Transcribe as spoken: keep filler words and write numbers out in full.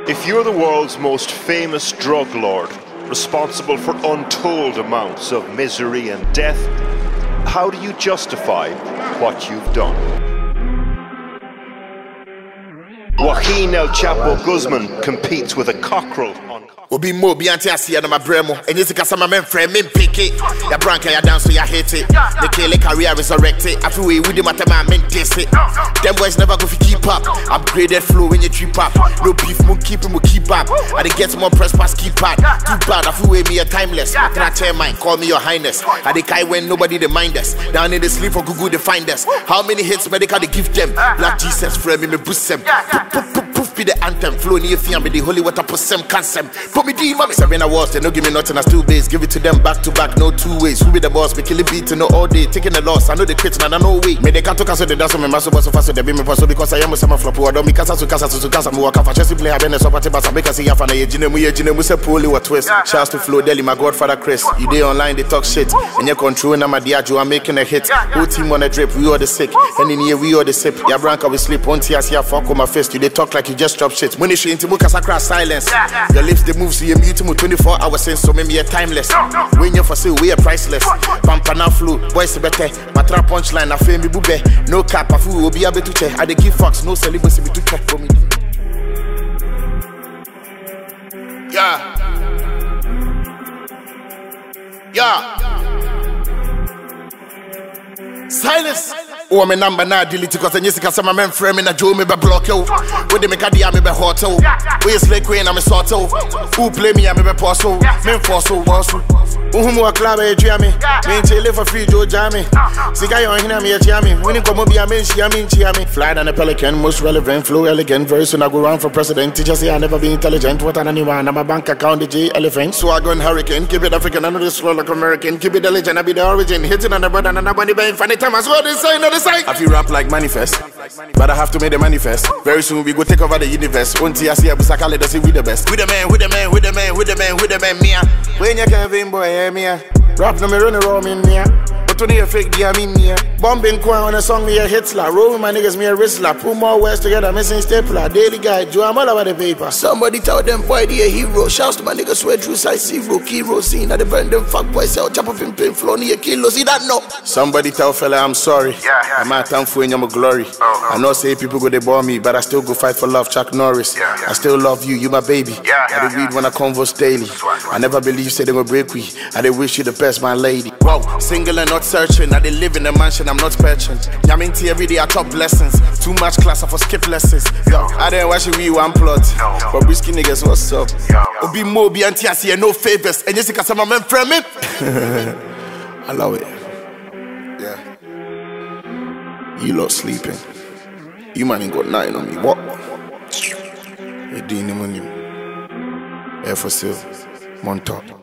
If you're the world's most famous drug lord, responsible for untold amounts of misery and death, how do you justify what you've done? Joaquin El Chapo Guzman competes with a cockerel on Obi mo bi anti asia na mabremo enye sika sama men frame men pick it ya branca ya dance so ya hit it the kill career resurrect it afi we with the matema men diss it them boys never go fi keep up upgraded flow when you trip up no beef mo keep mo keep up I dey get more press pass keep up too bad afi we me a timeless I can tell mine call me your highness I dey kai when nobody dey mind us down in the sleep for Google they find us how many hits medical they give them Black Jesus frame me me boost them poof be the anthem flow near fear me the holy water put some cancel put me D mommy seven awards they no give me nothing as two days give it to them back to back no two ways who be the boss me killing beat no all day taking the loss I know they quit and I know way me they can't talk so they dance on me maso boss so fast they be me pass because I am some flop or don't me casa to casa to casa mo waka for Chelsea play I been so party but I make us see after na yejine mu yejine mu say poli what twist shouts to Flo Deli my godfather Chris you dey online they talk shit and you control na my diajo I'm making a hit whole team on a drip we all the sick and in here we all the sip ya branca we sleep on tears here fuck on my face you they talk like you just drop shit when you show into muka sakra silence your lips they move so you mute mu twenty-four hours since so me a timeless when you for sale we are priceless pampana flu boys better matra punchline na fame bube no cap afu obi abetuche I dey give fucks no celibacy be too check for me yeah yeah silence oh my number now delete cause any sika sama men frame na Joe me be block you with the make dia me be hotel we slay queen am sort who play me am be pause men force boss uhum wa club e twa me me tele for free Joe jam sika yo hina me e twa me when come be am shia me chia me fly than a pelican most relevant flow elegant very soon I go run for president teacher say I never be intelligent what an anyone I'm a bank account the J elephant so I go hurricane keep it African I know this slow like American keep it the legend I be the origin hitting on the brother and nobody be infinite time as well they say no I feel rap like manifest, but I have to make the manifest. Very soon we go take over the universe. Unti I see a busakale does it with the best. With the man, with the man, with the man, with the man, with the man, mia. When you Kevin boy, yeah, mia. Rap no me run around in mia. But only a fake dia me mia. Bombing coin on a song me a Hitler. Roll with my niggas me a Rizzler. Put more words together, missing stapler. Daily guide, Joe I'm all over the paper. Somebody tell them boy they a hero. Shouts to my niggas swear true size zero. Key scene at the burn them fuck boy sell chop up in pain flow near kilo. See that no. Somebody tell fella I'm sorry. Yeah, yeah. I'm at time for I'm a glory. Uh-huh. I know say people go they bore me, but I still go fight for love. Chuck Norris. Yeah, yeah. I still love you, you my baby. Yeah, yeah, I dey read yeah. when I converse daily. Swag, swag. I never believe say they will break we. I dey wish you the best, my lady. Wow, single and not searching. I dey live in a mansion, I'm not patching. Yaminti every day I top blessings. Too much class, I for skip lessons. Yo, I didn't watch you read one plot. No, no. But brisky niggas, what's up? Yo, yo. Obi mo bi anti I see no favors. And Jessica some men frame me. I love it. Yeah. You lot sleeping. You man ain't got nothing on me. What? You didn't even know. Air for sale. Montauk.